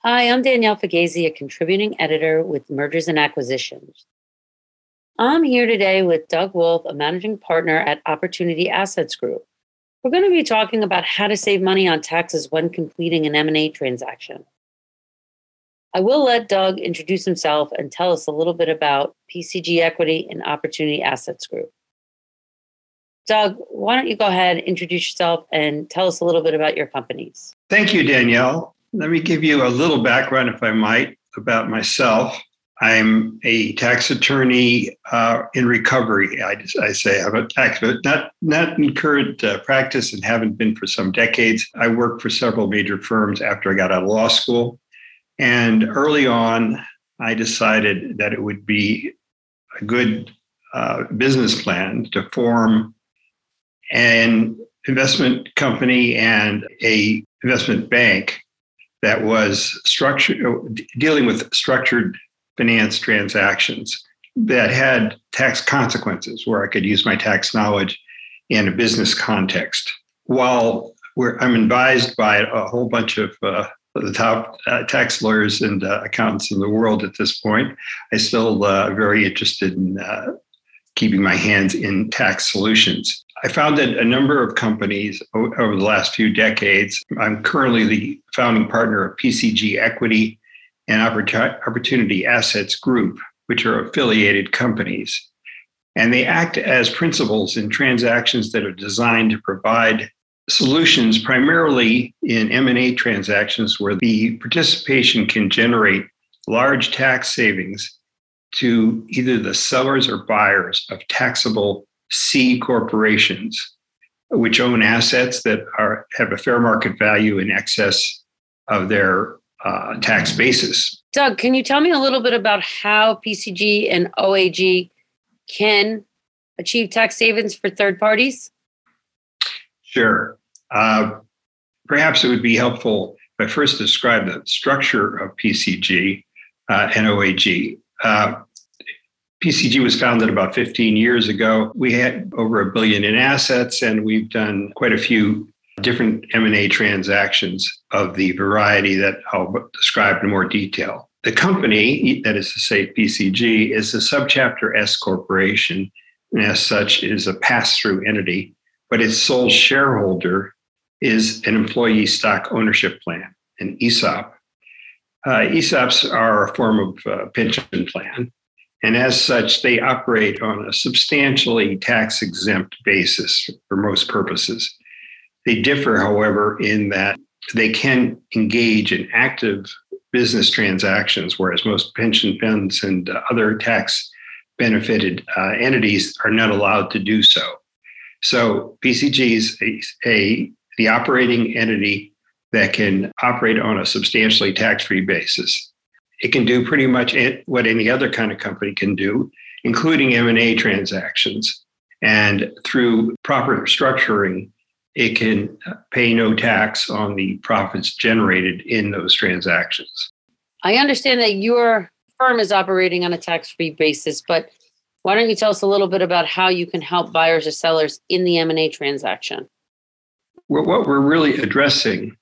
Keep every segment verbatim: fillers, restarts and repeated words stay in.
Hi, I'm Danielle Fagazi, a contributing editor with Mergers and Acquisitions. I'm here today with Doug Wolf, a managing partner at Opportunity Assets Group. We're going to be talking about how to save money on taxes when completing an M and A transaction. I will let Doug introduce himself and tell us a little bit about P C G Equity and Opportunity Assets Group. Doug, why don't you go ahead, introduce yourself, and tell us a little bit about your companies? Thank you, Danielle. Let me give you a little background, if I might, about myself. I'm a tax attorney uh, in recovery. I, I say I'm a tax, but not not in current uh, practice, and haven't been for some decades. I worked for several major firms after I got out of law school, and early on, I decided that it would be a good uh, business plan to form an investment company and a investment bank that was structured, dealing with structured finance transactions that had tax consequences, where I could use my tax knowledge in a business context. While we're, I'm advised by a whole bunch of uh, the top uh, tax lawyers and uh, accountants in the world at this point, I still uh, very interested in uh, keeping my hands in tax solutions. I founded a number of companies over the last few decades. I'm currently the founding partner of P C G Equity and Opportunity Assets Group, which are affiliated companies. And they act as principals in transactions that are designed to provide solutions primarily in M and A transactions where the participation can generate large tax savings to either the sellers or buyers of taxable C corporations, which own assets that are have a fair market value in excess of their uh, tax basis. Doug, can you tell me a little bit about how P C G and O A G can achieve tax savings for third parties? Sure. Uh, perhaps it would be helpful if I first describe the structure of P C G uh, and O A G. Uh, P C G was founded about fifteen years ago. We had over a billion in assets, and we've done quite a few different M and A transactions of the variety that I'll describe in more detail. The company, that is to say P C G, is a subchapter S corporation, and as such is a pass-through entity, but its sole shareholder is an employee stock ownership plan, an E S O P. Uh, E S O Ps are a form of uh, pension plan. And as such, they operate on a substantially tax-exempt basis for most purposes. They differ, however, in that they can engage in active business transactions, whereas most pension funds and uh, other tax-benefited uh, entities are not allowed to do so. So P C G is a, a, the operating entity that can operate on a substantially tax-free basis. It can do pretty much what any other kind of company can do, including M and A transactions. And through proper structuring, it can pay no tax on the profits generated in those transactions. I understand that your firm is operating on a tax-free basis, but why don't you tell us a little bit about how you can help buyers or sellers in the M and A transaction? Well, what we're really addressing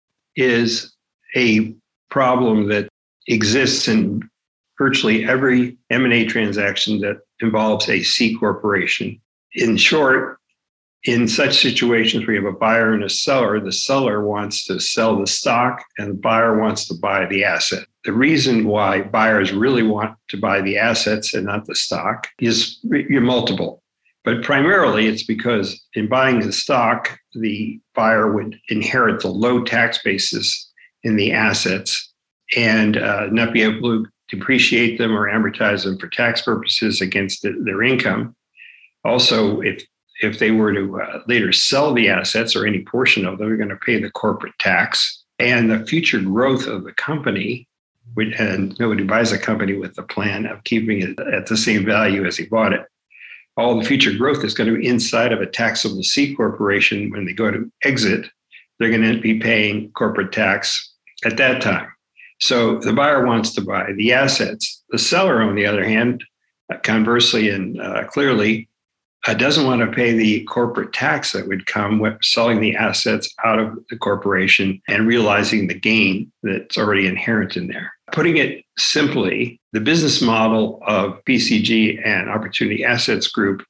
is a problem that exists in virtually every M and A transaction that involves a C corporation. In short, in such situations where you have a buyer and a seller, the seller wants to sell the stock and the buyer wants to buy the asset. The reason why buyers really want to buy the assets and not the stock is multiple. But primarily it's because in buying the stock, the buyer would inherit the low tax basis in the assets and uh, not be able to depreciate them or amortize them for tax purposes against the, their income. Also, if if they were to uh, later sell the assets or any portion of them, they're going to pay the corporate tax. And the future growth of the company, and nobody buys a company with the plan of keeping it at the same value as he bought it. All the future growth is going to be inside of a taxable C corporation. When they go to exit, they're going to be paying corporate tax at that time. So the buyer wants to buy the assets. The seller, on the other hand, conversely and uh, clearly, uh, doesn't want to pay the corporate tax that would come with selling the assets out of the corporation and realizing the gain that's already inherent in there. Putting it simply, the business model of P C G and Opportunity Assets Group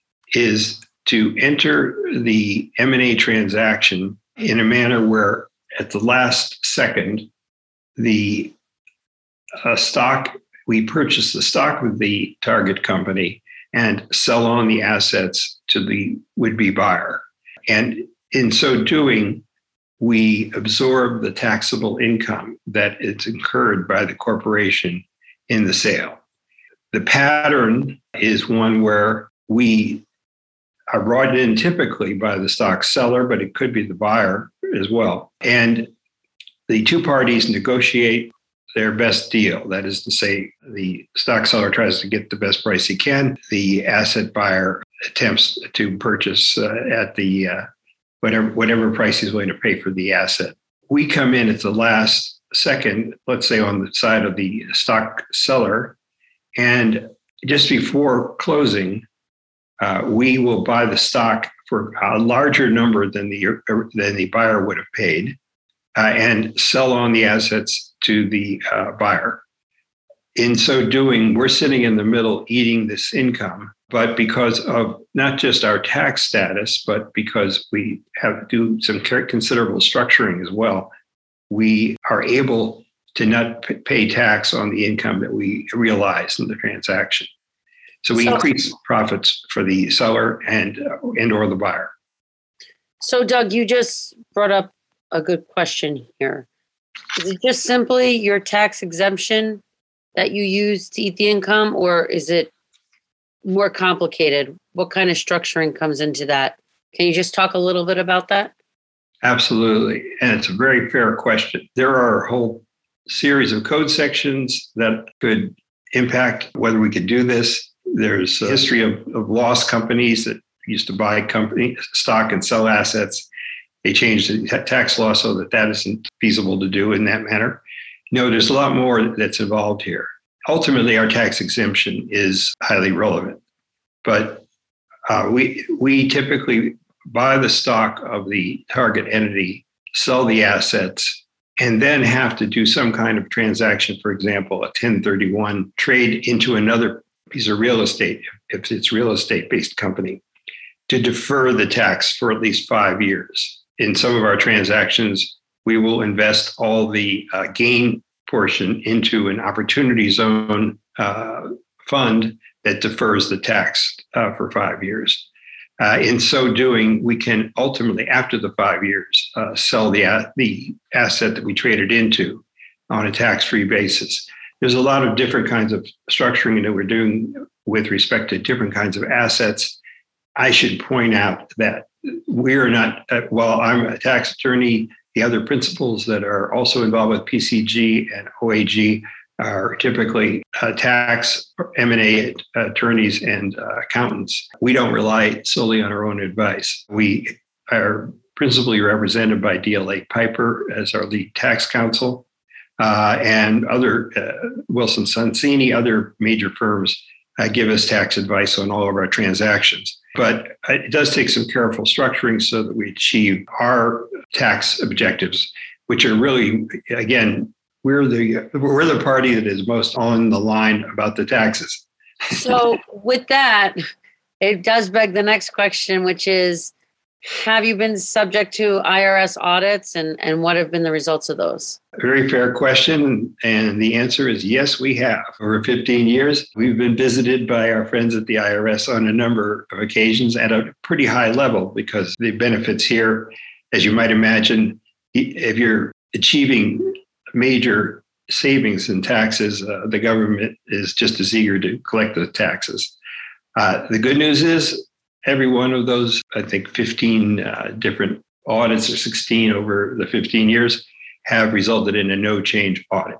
is to enter the M and A transaction in a manner where at the last second, the uh, stock, we purchase the stock with the target company and sell on the assets to the would-be buyer. And in so doing, we absorb the taxable income that is incurred by the corporation in the sale. The pattern is one where we are brought in typically by the stock seller, but it could be the buyer as well. And the two parties negotiate their best deal. That is to say, the stock seller tries to get the best price he can. The asset buyer attempts to purchase uh, at the uh, whatever whatever price he's willing to pay for the asset. We come in at the last second, let's say on the side of the stock seller, and just before closing, uh, we will buy the stock for a larger number than the than the buyer would have paid, uh, and sell on the assets to the uh, buyer. In so doing, we're sitting in the middle eating this income, but because of not just our tax status, but because we have to do some considerable structuring as well, we are able to not pay tax on the income that we realize in the transaction. So we so, increase profits for the seller and and or the buyer. So Doug, you just brought up a good question here. Is it just simply your tax exemption that you use to eat the income, or is it more complicated? What kind of structuring comes into that? Can you just talk a little bit about that? Absolutely. And it's a very fair question. There are a whole series of code sections that could impact whether we could do this. There's a history of, of loss companies that used to buy company stock and sell assets. They changed the tax law so that that isn't feasible to do in that manner. No, there's a lot more that's involved here. Ultimately, our tax exemption is highly relevant, but uh, we we typically buy the stock of the target entity, sell the assets, and then have to do some kind of transaction, for example, a ten thirty-one trade into another piece of real estate, if it's real estate-based company, to defer the tax for at least five years. In some of our transactions, we will invest all the uh, gain portion into an opportunity zone uh, fund that defers the tax uh, for five years. Uh, in so doing, we can ultimately, after the five years, uh, sell the, uh, the asset that we traded into on a tax-free basis. There's a lot of different kinds of structuring that we're doing with respect to different kinds of assets. I should point out that we're not, uh, well, I'm a tax attorney. The other principals that are also involved with P C G and O A G are typically uh, tax, M and A attorneys and uh, accountants. We don't rely solely on our own advice. We are principally represented by D L A Piper as our lead tax counsel, uh, and other uh, Wilson Sonsini, other major firms uh, give us tax advice on all of our transactions. But it does take some careful structuring so that we achieve our tax objectives, which are really, again, we're the we're the party that is most on the line about the taxes. So with that, it does beg the next question, which is, have you been subject to I R S audits, and, and what have been the results of those? A very fair question. And the answer is yes, we have. Over fifteen years, we've been visited by our friends at the I R S on a number of occasions at a pretty high level, because the benefits here, as you might imagine, if you're achieving major savings in taxes, uh, the government is just as eager to collect the taxes. Uh, the good news is, every one of those, I think fifteen uh, different audits, or sixteen over the fifteen years, have resulted in a no change audit.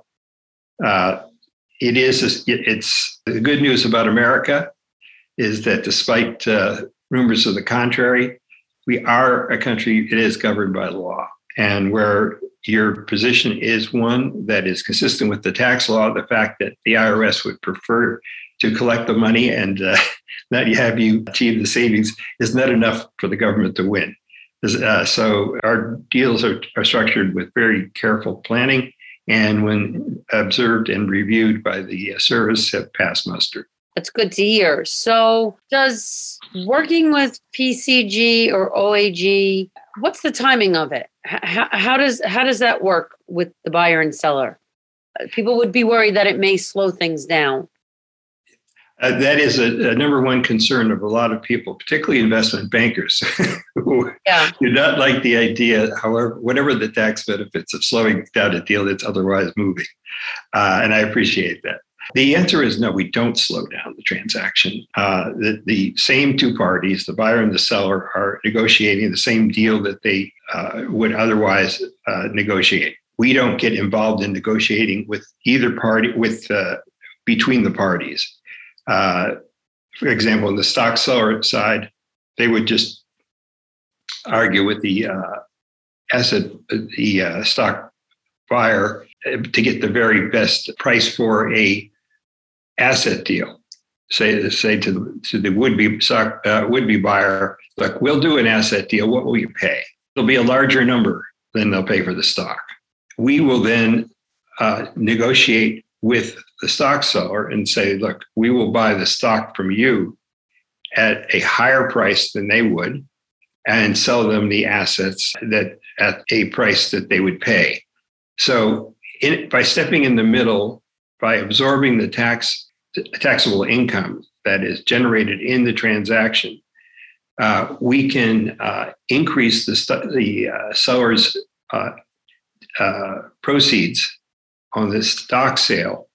Uh, it is, it's the good news about America is that despite uh, rumors of the contrary, we are a country that is governed by law. And where your position is one that is consistent with the tax law, the fact that the I R S would prefer to collect the money and uh, not have you achieve the savings is not enough for the government to win. Uh, so our deals are, are structured with very careful planning, and when observed and reviewed by the service, have passed muster. That's good to hear. So does working with P C G or O A G, what's the timing of it? How, how does how does that work with the buyer and seller? People would be worried that it may slow things down. Uh, that is a, a number one concern of a lot of people, particularly investment bankers, who yeah. do not like the idea, however, whatever the tax benefits of slowing down a deal that's otherwise moving. Uh, and I appreciate that. The answer is no, we don't slow down the transaction. Uh, the, the same two parties, the buyer and the seller, are negotiating the same deal that they uh, would otherwise uh, negotiate. We don't get involved in negotiating with either party, with uh, between the parties. Uh, for example, on the stock seller side, they would just argue with the uh, asset, the uh, stock buyer to get the very best price for a asset deal. Say, say to the to the would-be stock uh, would-be buyer, look, we'll do an asset deal. What will you pay? It'll be a larger number than they'll pay for the stock. We will then uh, negotiate with the stock seller and say, look, we will buy the stock from you at a higher price than they would and sell them the assets that at a price that they would pay. So in, by stepping in the middle, by absorbing the tax taxable income that is generated in the transaction, uh, we can uh, increase the, st- the uh, seller's uh, uh, proceeds on this stock sale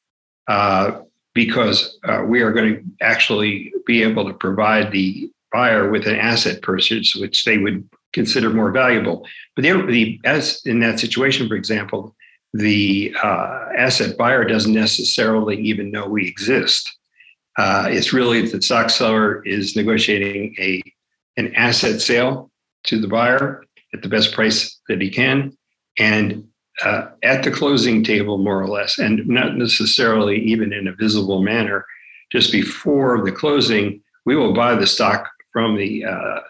uh, because uh, we are going to actually be able to provide the buyer with an asset purchase, which they would consider more valuable. But the, the as in that situation, for example, the uh, asset buyer doesn't necessarily even know we exist. Uh, it's really the stock seller is negotiating a an asset sale to the buyer at the best price that he can, and uh, at the closing table, more or less, and not necessarily even in a visible manner, just before the closing, we will buy the stock from the uh,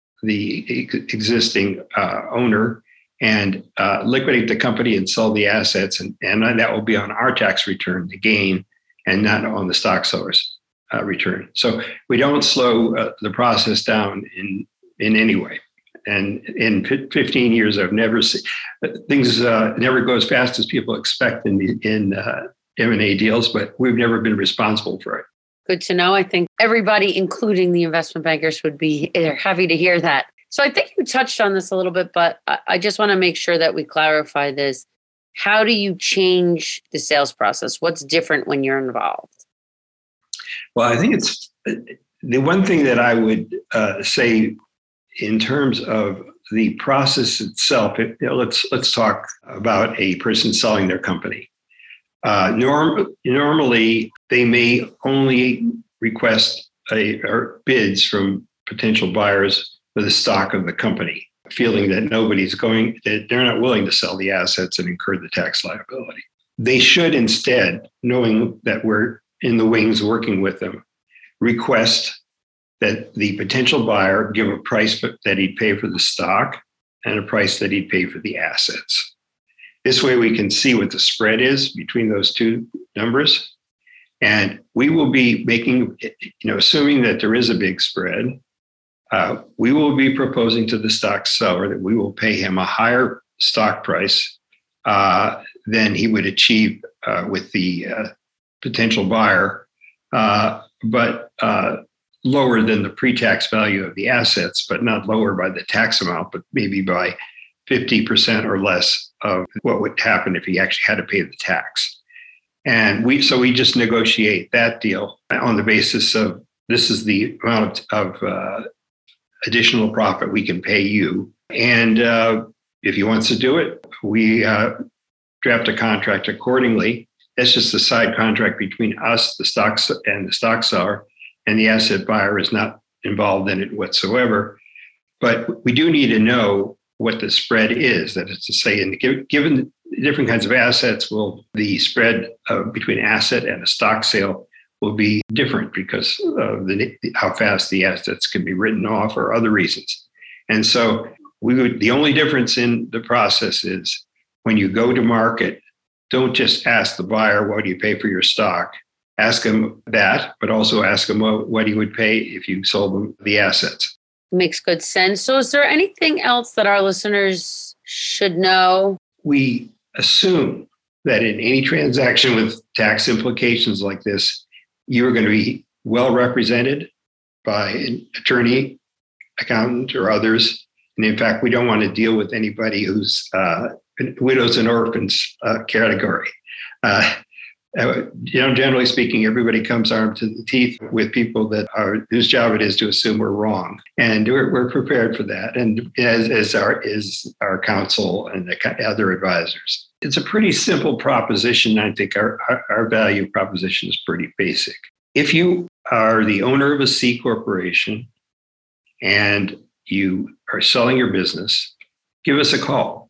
the existing uh, owner and uh, liquidate the company and sell the assets, and, and that will be on our tax return, the gain, and not on the stock seller's uh, return. So we don't slow uh, the process down in in any way. And in fifteen years, I've never seen things uh, never go as fast as people expect in in uh, M and A deals, but we've never been responsible for it. Good to know. I think everybody, including the investment bankers, would be happy to hear that. So I think you touched on this a little bit, but I just want to make sure that we clarify this. How do you change the sales process? What's different when you're involved? Well, I think it's the one thing that I would uh, say in terms of the process itself. It, you know, let's let's talk about a person selling their company. Uh, norm, normally, they may only request a, or bids from potential buyers for the stock of the company, feeling that nobody's going, that they're not willing to sell the assets and incur the tax liability. They should instead, knowing that we're in the wings working with them, request that the potential buyer give a price that he'd pay for the stock and a price that he'd pay for the assets. This way we can see what the spread is between those two numbers. And we will be making, you know, assuming that there is a big spread, uh, we will be proposing to the stock seller that we will pay him a higher stock price uh, than he would achieve uh, with the uh, potential buyer, uh, but uh, lower than the pre-tax value of the assets, but not lower by the tax amount, but maybe by fifty percent or less of what would happen if he actually had to pay the tax. And we, so we just negotiate that deal on the basis of this is the amount of, of uh, additional profit we can pay you. And uh, if he wants to do it, we uh, draft a contract accordingly. That's just a side contract between us, the stocks and the stock seller, and the asset buyer is not involved in it whatsoever. But we do need to know what the spread is. That is to say, in the, given different kinds of assets, will the spread uh, between asset and a stock sale will be different because of the, how fast the assets can be written off or other reasons. And so we would, the only difference in the process is when you go to market, don't just ask the buyer, what do you pay for your stock? Ask them that, but also ask them what, what he would pay if you sold them the assets. Makes good sense. So is there anything else that our listeners should know? We assume that in any transaction with tax implications like this, you're going to be well represented by an attorney, accountant, or others. And in fact, we don't want to deal with anybody who's uh, widows and orphans uh, category. Uh, you know, generally speaking, everybody comes armed to the teeth with people that are whose job it is to assume we're wrong, and we're, we're prepared for that. And as, as our is our counsel and the other advisors, it's a pretty simple proposition. I think our, our our value proposition is pretty basic. If you are the owner of a C corporation and you are selling your business, give us a call.